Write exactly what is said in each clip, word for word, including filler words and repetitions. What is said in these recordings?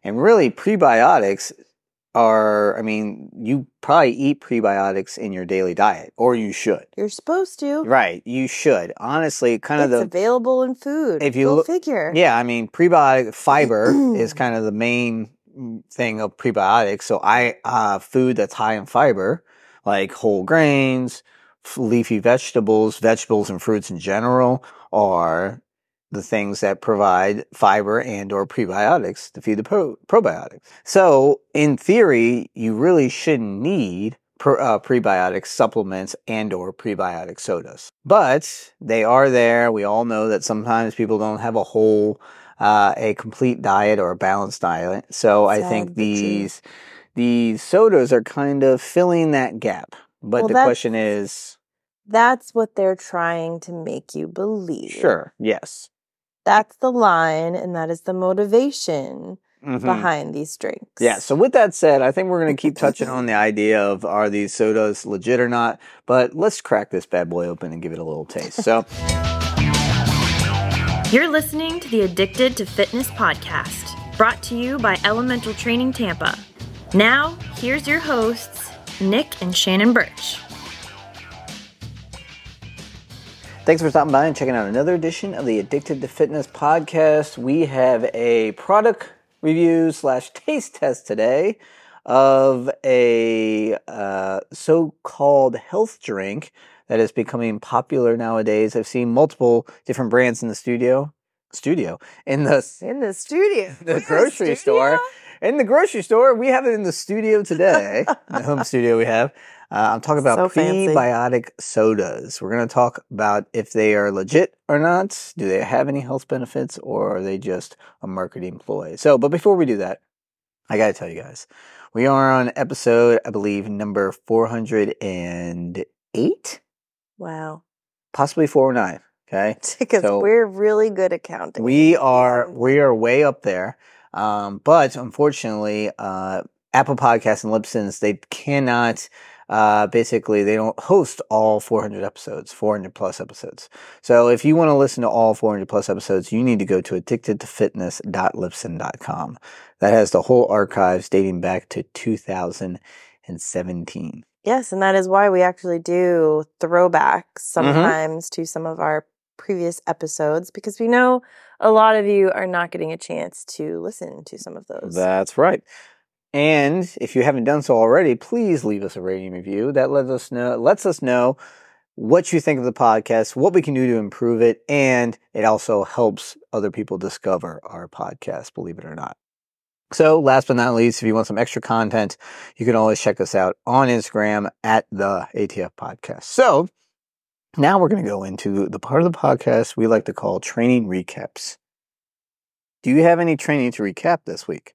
And really, prebiotics are, I mean, you probably eat prebiotics in your daily diet, or you should. You're supposed to. Right, you should. Honestly, kind it's of the... It's available in food. If you Go look, figure. Yeah, I mean, prebiotic fiber is kind of the main thing of prebiotics. So I, uh, food that's high in fiber, like whole grains, leafy vegetables, vegetables and fruits in general, are the things that provide fiber and or prebiotics to feed the pro- probiotics. So in theory, you really shouldn't need pre- uh, prebiotic supplements and or prebiotic sodas. But they are there. We all know that sometimes people don't have a whole, uh, a complete diet or a balanced diet. So Sad I think these, truth. these sodas are kind of filling that gap. But well, the question is... That's what they're trying to make you believe. Sure, yes. That's the line, and that is the motivation mm-hmm. behind these drinks. Yeah, so with that said, I think we're going to keep touching on the idea of are these sodas legit or not, but let's crack this bad boy open and give it a little taste. So, you're listening to the Addicted to Fitness podcast, brought to you by Elemental Training Tampa. Now, here's your hosts, Nick and Shannon Birch. Thanks for stopping by and checking out another edition of the Addicted to Fitness podcast. We have a product review slash taste test today of a uh, so-called health drink that is becoming popular nowadays. I've seen multiple different brands in the studio, studio in the in the studio, the grocery the store. In the grocery store, we have it in the studio today. The home studio we have. Uh, I'm talking about so prebiotic sodas. We're going to talk about if they are legit or not. Do they have any health benefits, or are they just a marketing ploy? So, but before we do that, I got to tell you guys, we are on episode, I believe, number four hundred eight. Wow. Possibly four oh nine. Okay. Because so we're really good at counting. We are, we are way up there. Um, but unfortunately, uh, Apple Podcasts and Libsyn's, they cannot, uh, basically they don't host all four hundred episodes, four hundred plus episodes. So if you want to listen to all four hundred plus episodes, you need to go to addicted to fitness dot libsyn dot com. That has the whole archives dating back to two thousand seventeen. Yes. And that is why we actually do throwbacks sometimes mm-hmm. to some of our previous episodes, because we know a lot of you are not getting a chance to listen to some of those. That's right. And if you haven't done so already, please leave us a rating review. That lets us know, lets us know what you think of the podcast, what we can do to improve it, and it also helps other people discover our podcast, believe it or not. So last but not least, if you want some extra content, you can always check us out on Instagram at the A T F Podcast. So now we're going to go into the part of the podcast we like to call training recaps. Do you have any training to recap this week?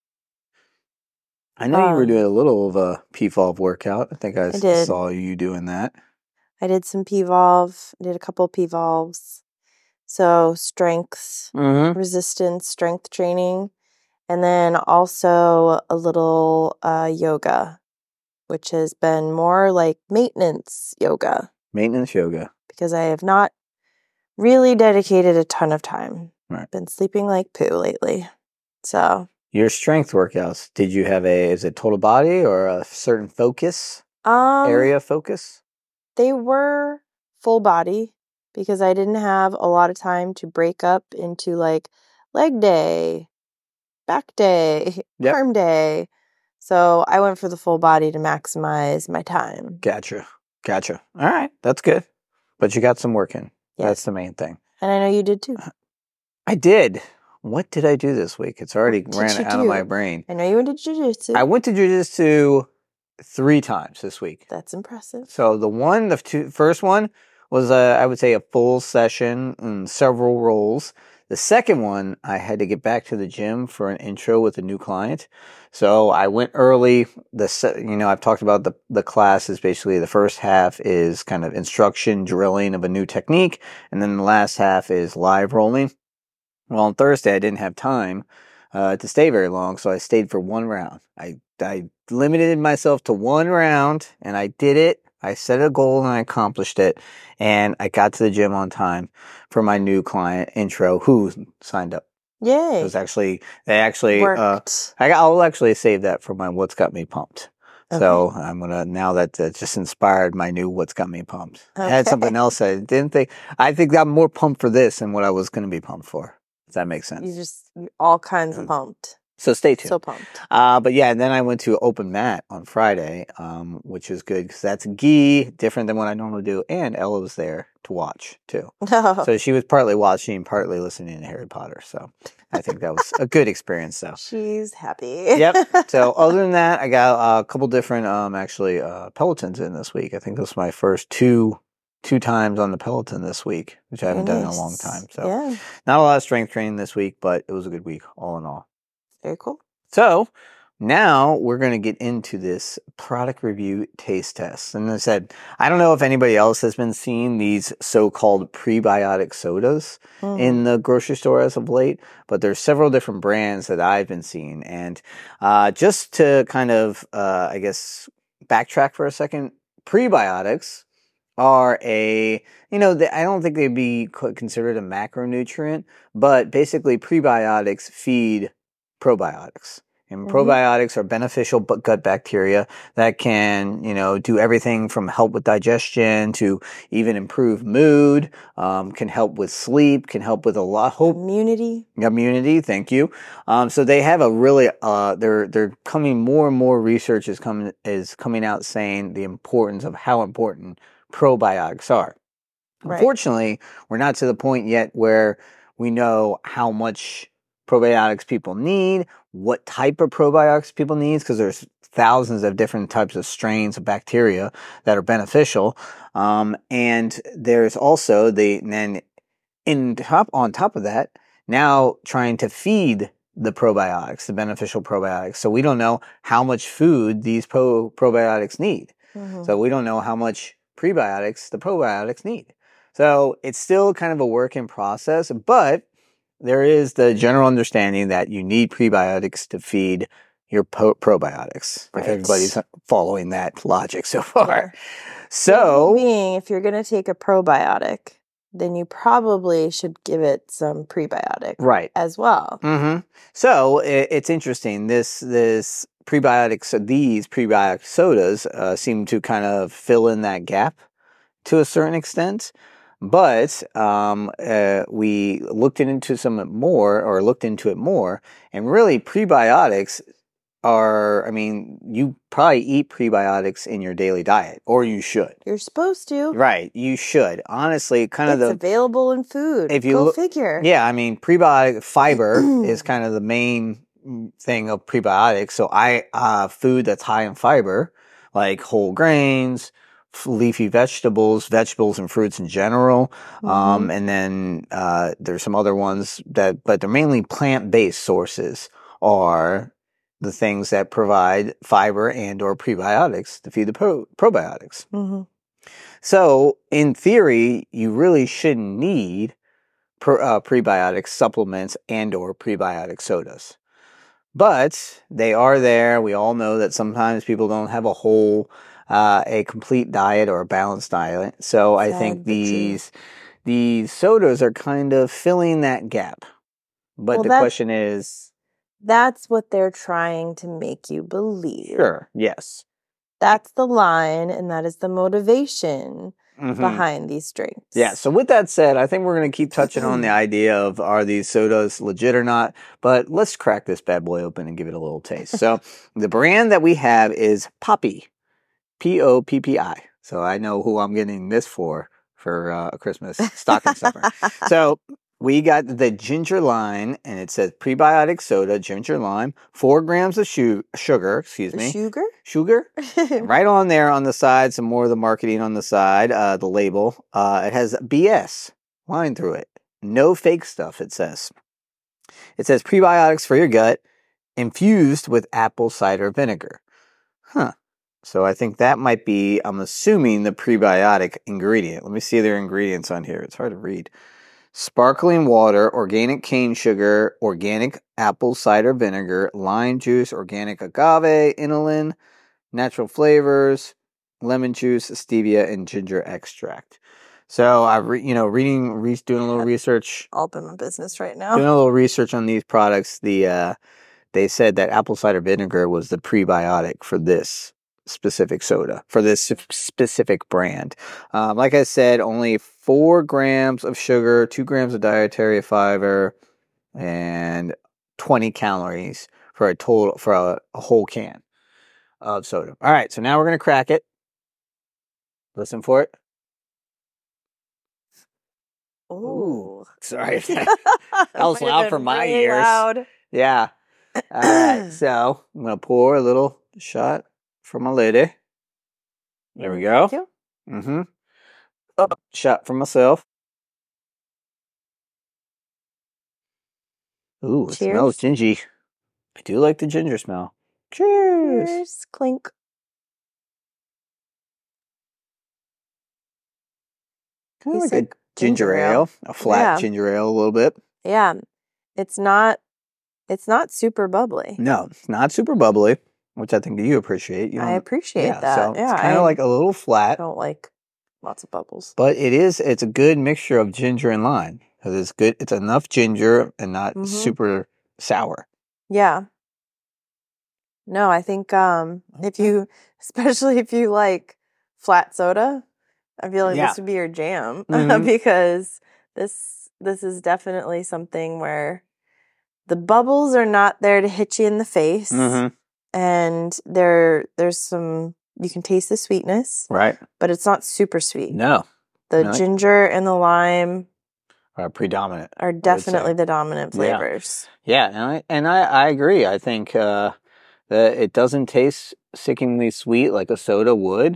I know um, you were doing a little of a P V O L V workout. I think I, I saw you doing that. I did some P V O L V. I did a couple of P V O L Vs. So strength, mm-hmm. resistance, strength training. And then also a little uh, yoga, which has been more like maintenance yoga. Maintenance yoga. Because I have not really dedicated a ton of time. Right. Been sleeping like poo lately. So. Your strength workouts, did you have a, is it total body or a certain focus? Um, area focus? They were full body because I didn't have a lot of time to break up into like leg day, back day, yep. arm day. So I went for the full body to maximize my time. Gotcha. Gotcha. All right. That's good. But you got some work in. Yes. That's the main thing. And I know you did too. I did. What did I do this week? It's already ran out do? of my brain. I know you went to jiu-jitsu. I went to jiu-jitsu three times this week. That's impressive. So the one, the two, first one was, a, I would say, a full session and several rolls. The second one, I had to get back to the gym for an intro with a new client. So I went early. The you know, I've talked about the, the class is basically the first half is kind of instruction, drilling of a new technique. And then the last half is live rolling. Well, on Thursday, I didn't have time uh, to stay very long, so I stayed for one round. I, I limited myself to one round, and I did it. I set a goal, and I accomplished it, and I got to the gym on time for my new client intro who signed up. Yay. It was actually, they actually, Worked. uh, I, I'll actually save that for my What's Got Me Pumped. Okay. So I'm going to, now that it just inspired my new What's Got Me Pumped. Okay. I had something else I didn't think, I think I'm more pumped for this than what I was going to be pumped for. Does that make sense? You just, all kinds of pumped. So stay tuned. So pumped. Uh, but yeah, and then I went to Open Mat on Friday, um, which is good because that's gi, different than what I normally do. And Ella was there to watch too. Oh. So she was partly watching, partly listening to Harry Potter. So I think that was a good experience though. She's happy. Yep. So other than that, I got a couple different, um, actually, uh, Pelotons in this week. I think this was my first two two times on the Peloton this week, which I haven't nice. done in a long time. So yeah. Not a lot of strength training this week, but it was a good week all in all. Very cool. So now we're going to get into this product review taste test. And I said, I don't know if anybody else has been seeing these so-called prebiotic sodas mm. in the grocery store as of late, but there's several different brands that I've been seeing. And uh, just to kind of, uh, I guess, backtrack for a second, prebiotics are a, you know, they, I don't think they'd be considered a macronutrient, but basically prebiotics feed probiotics. And mm-hmm. probiotics are beneficial gut bacteria that can, you know, do everything from help with digestion to even improve mood, um, can help with sleep, can help with a lot hope immunity. Immunity, thank you. Um, so they have a really, uh, they're they're coming more and more research is coming is coming out saying the importance of how important probiotics are. Right. Unfortunately, we're not to the point yet where we know how much probiotics people need, what type of probiotics people need, because there's thousands of different types of strains of bacteria that are beneficial. Um, and there's also the, and then in top, on top of that, now trying to feed the probiotics, the beneficial probiotics. So we don't know how much food these pro- probiotics need. Mm-hmm. So we don't know how much prebiotics the probiotics need. So it's still kind of a work in process, but there is the general understanding that you need prebiotics to feed your po- probiotics. Right. If everybody's following that logic so far. Yeah. So, being, if you're going to take a probiotic, then you probably should give it some prebiotic, right, as well. Mm-hmm. So it, it's interesting. This this prebiotics, these prebiotic sodas, uh, seem to kind of fill in that gap to a certain extent. But um, uh, we looked into some more, or looked into it more, and really prebiotics are, I mean, you probably eat prebiotics in your daily diet, or you should. You're supposed to. Right, you should. Honestly, kind it's of the... It's available in food. If you Go look, figure. Yeah, I mean, prebiotic fiber is kind of the main thing of prebiotics. So I uh, food that's high in fiber, like whole grains, leafy vegetables, vegetables and fruits in general. Mm-hmm. Um, and then, uh, there's some other ones that, but they're mainly plant-based sources are the things that provide fiber and or prebiotics to feed the pro- probiotics. Mm-hmm. So in theory, you really shouldn't need pre- uh, prebiotic supplements and or prebiotic sodas. But they are there. We all know that sometimes people don't have a whole Uh, a complete diet or a balanced diet. So I think these these sodas are kind of filling that gap. But well, the question is... That's what they're trying to make you believe. Sure, yes. That's the line, and that is the motivation mm-hmm. behind these drinks. Yeah, so with that said, I think we're going to keep touching on the idea of are these sodas legit or not, but let's crack this bad boy open and give it a little taste. So the brand that we have is Poppi. P O P P I. So I know who I'm getting this for, for uh, a Christmas stocking stuffer. So we got the ginger lime, and it says prebiotic soda, ginger lime, four grams of shu- sugar, excuse me. Sugar? Sugar. Right on there on the side, some more of the marketing on the side, uh, the label. Uh, it has B S line through it. No fake stuff, it says. It says prebiotics for your gut, infused with apple cider vinegar. Huh. So I think that might be, I'm assuming, the prebiotic ingredient. Let me see their ingredients on here. It's hard to read. Sparkling water, organic cane sugar, organic apple cider vinegar, lime juice, organic agave, inulin, natural flavors, lemon juice, stevia, and ginger extract. So I, re, you know, reading, re, doing a little research. All up in my business right now. Doing a little research on these products. The uh, they said that apple cider vinegar was the prebiotic for this specific soda, for this specific brand. Um, like I said, only four grams of sugar, two grams of dietary fiber, and twenty calories for a total for a, a whole can of soda. All right, so now we're gonna crack it. Listen for it. Ooh, sorry, that, that was loud for my really ears. Loud. Yeah. All right, so I'm gonna pour a little shot from my lady. There we go. Thank you. Mm-hmm. Oh, shot for myself. Ooh, it Cheers. smells gingy. I do like the ginger smell. Cheers. Cheers. Clink. Kind of like Tastes like a ginger, ginger ale. ale. A flat Yeah. ginger ale a little bit. Yeah. It's not it's not super bubbly. No, it's not super bubbly, which I think you appreciate. You I don't- appreciate yeah, that. So yeah. it's kind of I like a little flat, don't like lots of bubbles. but it is, it's a good mixture of ginger and lime. Because it's good, it's enough ginger and not Mhm. super sour. Yeah. No, I think um if you especially if you like flat soda, I feel like Yeah. this would be your jam Mhm. because this this is definitely something where the bubbles are not there to hit you in the face, Mm-hmm. and there there's some you can taste the sweetness, Right? but it's not super sweet. No. The no. ginger and the lime Are predominant. are say. definitely the dominant Yeah. flavors. Yeah, and I and I, I agree. I think uh, that it doesn't taste sickeningly sweet like a soda would,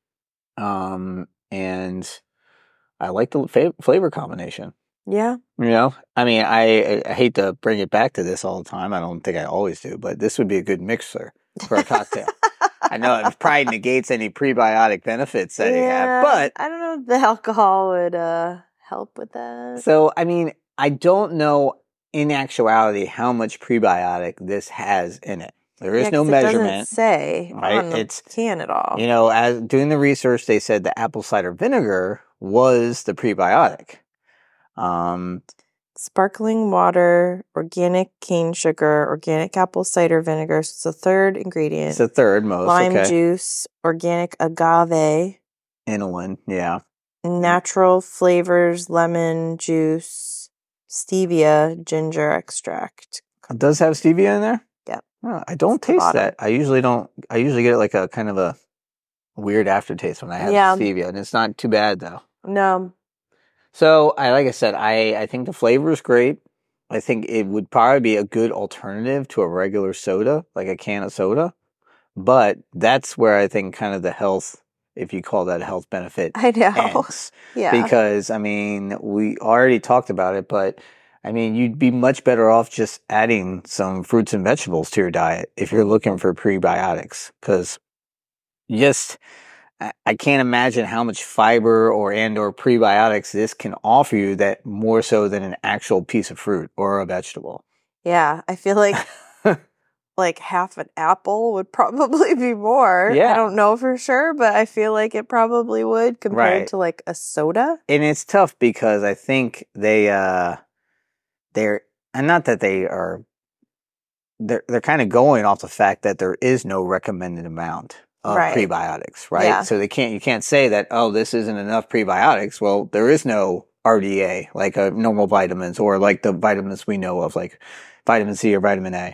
um, and I like the fa- flavor combination. Yeah. You know, I mean, I, I hate to bring it back to this all the time. I don't think I always do, but this would be a good mixer for a cocktail. I know it probably negates any prebiotic benefits that you have, but I don't know if the alcohol would uh, help with that. so I mean, I don't know in actuality how much prebiotic this has in it. There is Yeah, no 'cause it measurement. doesn't say right? on the It's- can at all. You know, as doing the research, they said the apple cider vinegar was the prebiotic. Um, Sparkling water, organic cane sugar, organic apple cider vinegar. So it's the third ingredient. it's the third most. Lime okay. juice, organic agave, Inulin, yeah. natural flavors, lemon juice, stevia, ginger extract. It does have stevia in there? Yep. Oh, I don't It's the taste bottom. that. I usually don't. I usually get like a kind of a weird aftertaste when I have Yeah. stevia, and it's not too bad though. No. So, I like I said, I, I think the flavor is great. I think it would probably be a good alternative to a regular soda, like a can of soda. But that's where I think kind of the health, if you call that a health benefit, I know. ends. Yeah. Because, I mean, we already talked about it, but I mean, you'd be much better off just adding some fruits and vegetables to your diet if you're looking for prebiotics. Because just, I- I can't imagine how much fiber or and or prebiotics this can offer you that more so than an actual piece of fruit or a vegetable. Yeah. I feel like like half an apple would probably be more. Yeah. I don't know for sure, but I feel like it probably would compared Right. to like a soda. And it's tough because I think they, uh, they're, and not that they are, they're, they're kind of going off the fact that there is no recommended amount of Right. prebiotics, right? Yeah. So they can't, you can't say that, oh, this isn't enough prebiotics. Well, there is no R D A, like a normal vitamins or like the vitamins we know of, like vitamin C or vitamin A.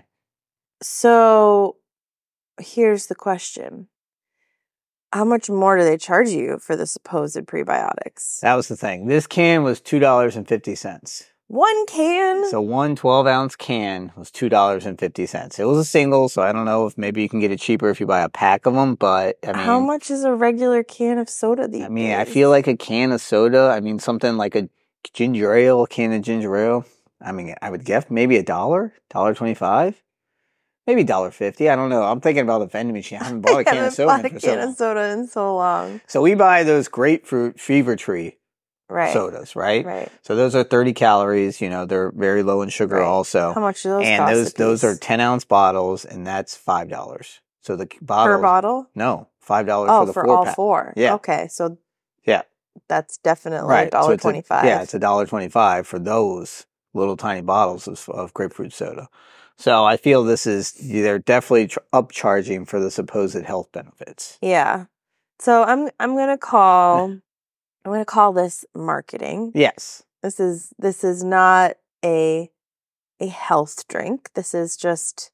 So here's the question. How much more do they charge you for the supposed prebiotics? That was the thing. This can was two dollars and fifty cents. One can? So one twelve ounce can was two dollars and fifty cents. It was a single, so I don't know if maybe you can get it cheaper if you buy a pack of them, but I mean, How much is a regular can of soda these I mean, days? I feel like a can of soda, I mean, something like a ginger ale, a can of ginger ale, I mean, I would guess maybe a dollar, dollar twenty-five, maybe a dollar fifty. I don't know. I'm thinking about a vending machine. I haven't bought a I can haven't of soda bought a in for so can long. of soda in so long. So we buy those grapefruit fever tree Right. sodas, right? Right. So those are thirty calories. You know, they're very low in sugar Right. also. How much do those and cost those a those are piece? ten ounce bottles, and that's five dollars. So the bottles, per bottle? no, five dollars Oh, for the for four all pack. four. Yeah. Okay. So Yeah, that's definitely right. one dollar so twenty-five. Yeah, it's one dollar twenty-five for those little tiny bottles of, of grapefruit soda. So I feel this is, they're definitely tr- upcharging for the supposed health benefits. Yeah. So I'm I'm gonna call I'm gonna call this marketing. Yes. This is this is not a a health drink. This is just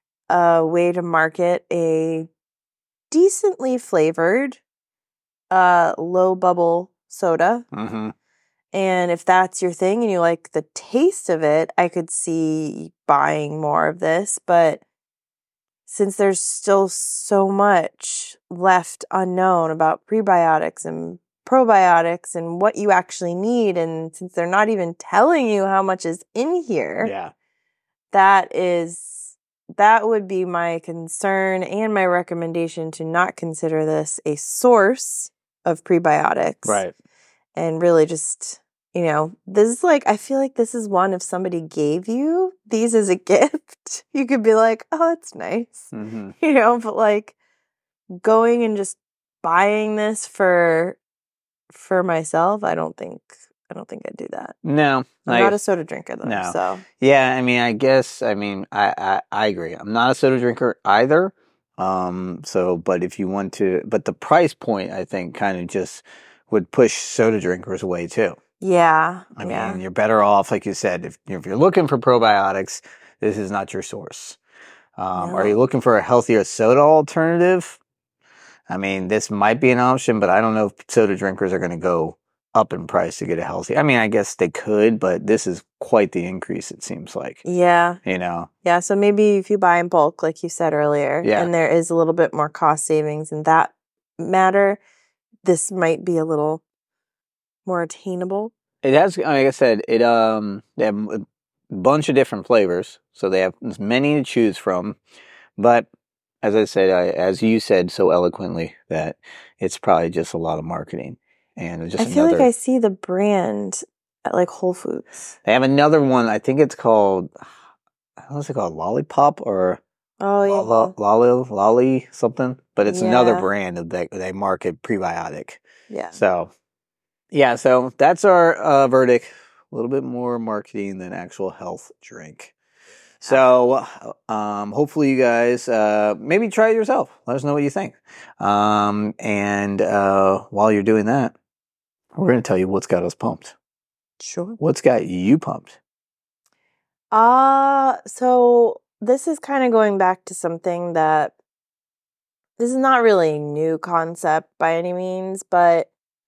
a way to market a decently flavored, uh, low bubble soda. Mm-hmm. And if that's your thing and you like the taste of it, I could see buying more of this. But since there's still so much left unknown about prebiotics and probiotics and what you actually need, and since they're not even telling you how much is in here, Yeah. that is, that would be my concern and my recommendation to not consider this a source of prebiotics. Right. And really just, you know, this is like, I feel like this is one, if somebody gave you these as a gift, you could be like, oh, that's nice. Mm-hmm. You know, but like going and just buying this for for myself, I don't think I don't think I'd do that. No. I'm like, not a soda drinker though. No. So Yeah, I mean, I guess, I mean, I, I, I agree. I'm not a soda drinker either. Um, so, but if you want to, but the price point, I think, kind of just would push soda drinkers away too. yeah. I yeah. mean, you're better off, like you said, if, if you're looking for probiotics, this is not your source. Um, No. Are you looking for a healthier soda alternative? I mean, this might be an option, but I don't know if soda drinkers are going to go up in price to get a healthy. I mean, I guess they could, but this is quite the increase, it seems like. Yeah. You know? Yeah. So maybe if you buy in bulk, like you said earlier, Yeah. and there is a little bit more cost savings in that matter, this might be a little more attainable. It has, like I said, it um they have a bunch of different flavors, so they have as many to choose from. But as I said, I, as you said so eloquently, that it's probably just a lot of marketing and just I feel another. like I see the brand at like Whole Foods. They have another one. I think it's called, what's it called, Lollipop or Oh yeah. Lolly Lolly Lolly something. But it's another Yeah. brand that they, they market prebiotic. Yeah. So yeah, so that's our uh, verdict. A little bit more marketing than actual health drink. So um, hopefully you guys uh, maybe try it yourself. Let us know what you think. Um, and uh, while you're doing that, we're going to tell you what's got us pumped. Sure. What's got you pumped? Uh, so this is kind of going back to something that this is not really a new concept by any means, but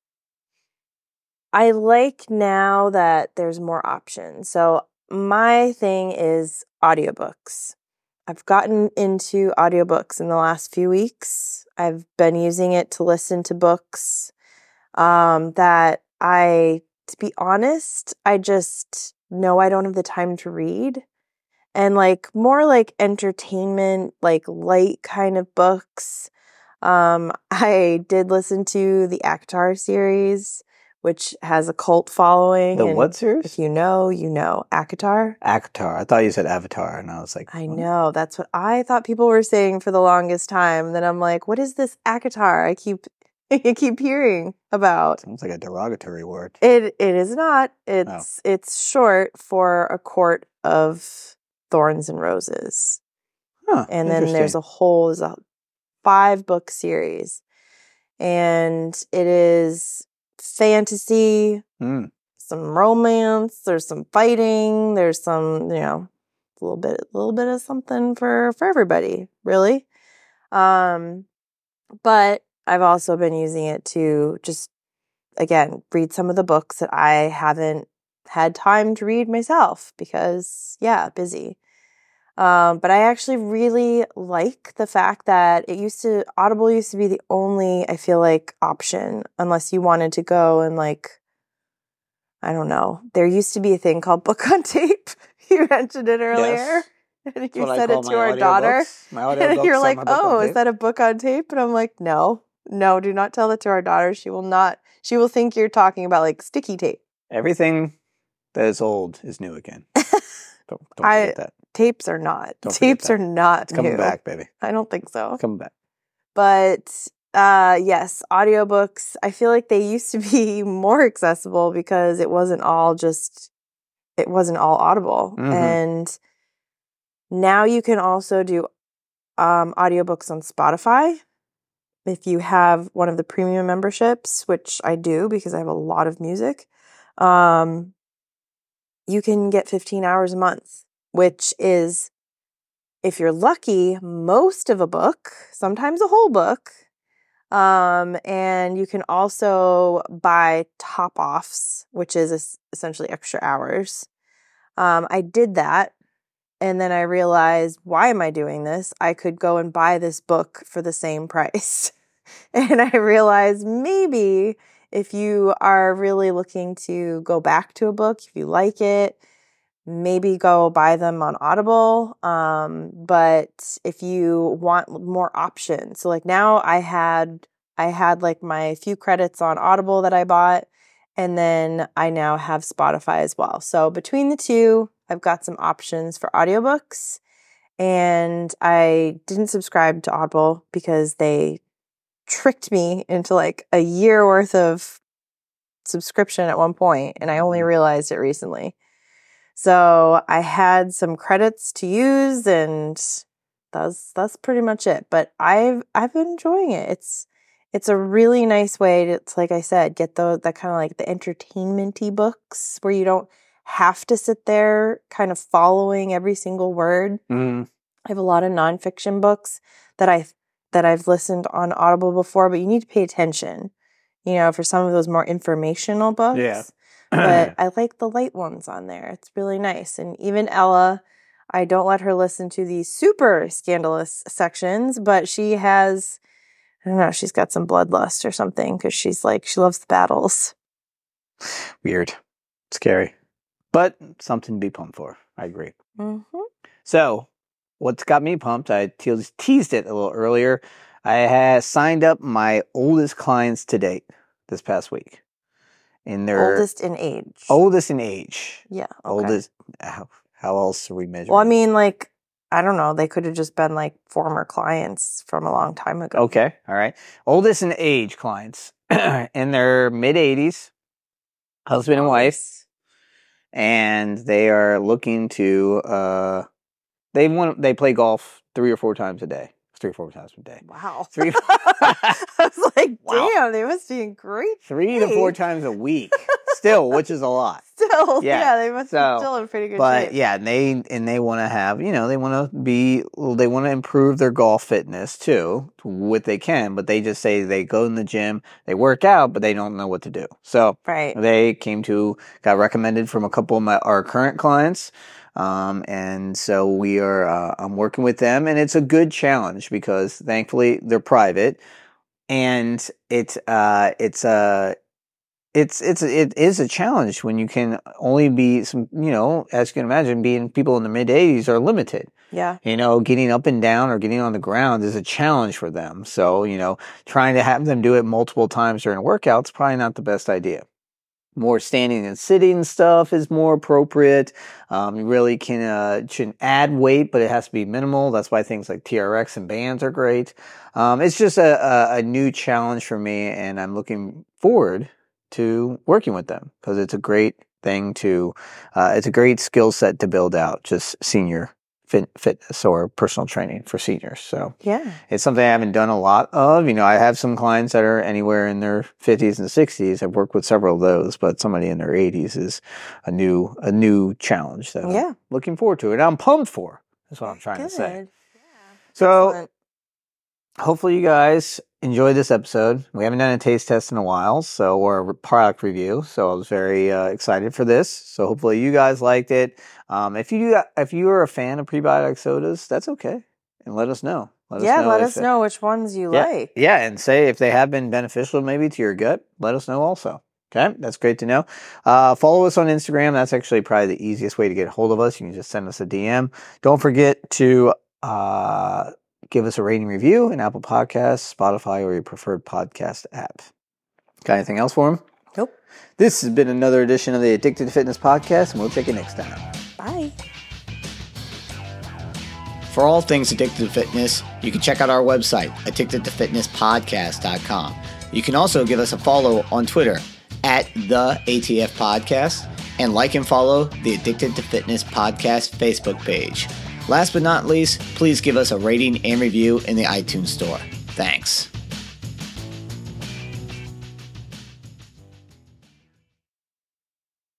I like now that there's more options. So my thing is audiobooks. I've gotten into audiobooks in the last few weeks. I've been using it to listen to books um, that I, to be honest, I just know I don't have the time to read. And like more like entertainment, like light kind of books. Um, I did listen to the ACOTAR series, which has a cult following. The and what series? If you know, you know. ACOTAR. ACOTAR. I thought you said Avatar, and I was like, I what? know. That's what I thought people were saying for the longest time. Then I'm like, what is this ACOTAR I keep I keep hearing about? Sounds like a derogatory word. It it is not. It's Oh. it's short for A Court of Thorns and Roses. Huh, And then there's a whole there's a five book series. And it is fantasy, Mm. some romance, there's some fighting, there's some, you know, a little bit a little bit of something for for everybody, really. Um but I've also been using it to just again read some of the books that I haven't had time to read myself because yeah, busy. Um, but I actually really like the fact that it used to, Audible used to be the only, I feel like, option unless you wanted to go and like, I don't know. There used to be a thing called Book on Tape. You mentioned it earlier. Yes. And you What I said call it to my our daughter. audiobooks. My audiobooks And you're are like, my book on oh, is tape. that a book on tape? And I'm like, no, no, do not tell it to our daughter. She will not, she will think you're talking about like sticky tape. Everything that is old is new again. Don't, don't I- forget that. Tapes are not. Don't forget Tapes that. are not It's coming new. back, baby. I don't think so. It's coming back. But Uh, yes, audiobooks. I feel like they used to be more accessible because it wasn't all just, it wasn't all Audible. Mm-hmm. And now you can also do um, audiobooks on Spotify. If you have one of the premium memberships, which I do because I have a lot of music, um, you can get fifteen hours a month, which is, if you're lucky, most of a book, sometimes a whole book. Um, and you can also buy top-offs, which is essentially extra hours. Um, I did that, and then I realized, why am I doing this? I could go and buy this book for the same price. And I realized maybe if you are really looking to go back to a book, if you like it, maybe go buy them on Audible. Um, but if you want more options, so like now I had, I had like my few credits on Audible that I bought, and then I now have Spotify as well. So between the two, I've got some options for audiobooks, and I didn't subscribe to Audible because they tricked me into like a year worth of subscription at one point, and I only realized it recently. So I had some credits to use, and that's that's pretty much it. But I've I've been enjoying it. It's it's a really nice way to, it's like I said, get those that kind of like the entertainment-y books where you don't have to sit there kind of following every single word. Mm. I have a lot of nonfiction books that I that I've listened on Audible before, but you need to pay attention, you know, for some of those more informational books. Yeah. But I like the light ones on there. It's really nice. And even Ella, I don't let her listen to the super scandalous sections, but she has, I don't know, she's got some bloodlust or something because she's like, she loves the battles. Weird. Scary. But something to be pumped for. I agree. Mm-hmm. So, what's got me pumped, I te- teased it a little earlier. I had signed up my oldest clients to date this past week. In their oldest in age. Oldest in age. Yeah. Okay. Oldest. How, how else are we measuring? Well, I mean, like, I don't know. They could have just been like former clients from a long time ago. Okay. All right. Oldest in age clients in their mid eighties, husband and wife, and they are looking to. Uh, they want. They play golf three or four times a day. Three or four times a day. Wow. Three. I was like, wow. Damn, they must be in great Three shape. to four times a week. Still, which is a lot. Still, yeah, yeah they must so, be still in pretty good but, shape. But yeah, and they and they want to have, you know, they want to be, they want to improve their golf fitness too, what they can. But they just say they go in the gym, they work out, but they don't know what to do. So right. they came to, got recommended from a couple of my our current clients. Um, and so we are, uh, I'm working with them, and it's a good challenge because thankfully they're private, and it's, uh, it's, uh, it's, it's, it is a challenge when you can only be some, you know, as you can imagine, being people in the mid eighties are limited. Yeah. You know, getting up and down or getting on the ground is a challenge for them. So, you know, trying to have them do it multiple times during a workout is probably not the best idea. More standing and sitting stuff is more appropriate. Um, you really can uh, can add weight, but it has to be minimal. That's why things like T R X and bands are great. Um, it's just a, a, a new challenge for me, and I'm looking forward to working with them because it's a great thing to, uh, it's a great skill set to build out, just senior fit, fitness or personal training for seniors. So yeah, it's something I haven't done a lot of. You know, I have some clients that are anywhere in their fifties and sixties. I've worked with several of those, but somebody in their eighties is a new a new challenge that yeah. I'm looking forward to, and I'm pumped for. That's what I'm trying Good. to say. Yeah. So Excellent. Hopefully you guys enjoyed this episode. We haven't done a taste test in a while, so or a product review. So I was very uh, excited for this. So hopefully you guys liked it. Um, if you if you are a fan of prebiotic sodas, that's okay, and let us know. Let yeah, us know let if us know which ones you yeah, like. Yeah, and say if they have been beneficial maybe to your gut. Let us know also. Okay, that's great to know. Uh, follow us on Instagram. That's actually probably the easiest way to get a hold of us. You can just send us a D M. Don't forget to uh, give us a rating review in Apple Podcasts, Spotify, or your preferred podcast app. Got anything else for them? Nope. This has been another edition of the Addicted to Fitness podcast, and we'll check you next time. Bye. For all things Addicted to Fitness, you can check out our website, addicted to fitness podcast dot com. You can also give us a follow on Twitter at the A T F Podcast, and like and follow the Addicted to Fitness Podcast Facebook page. Last but not least, please give us a rating and review in the iTunes store. Thanks.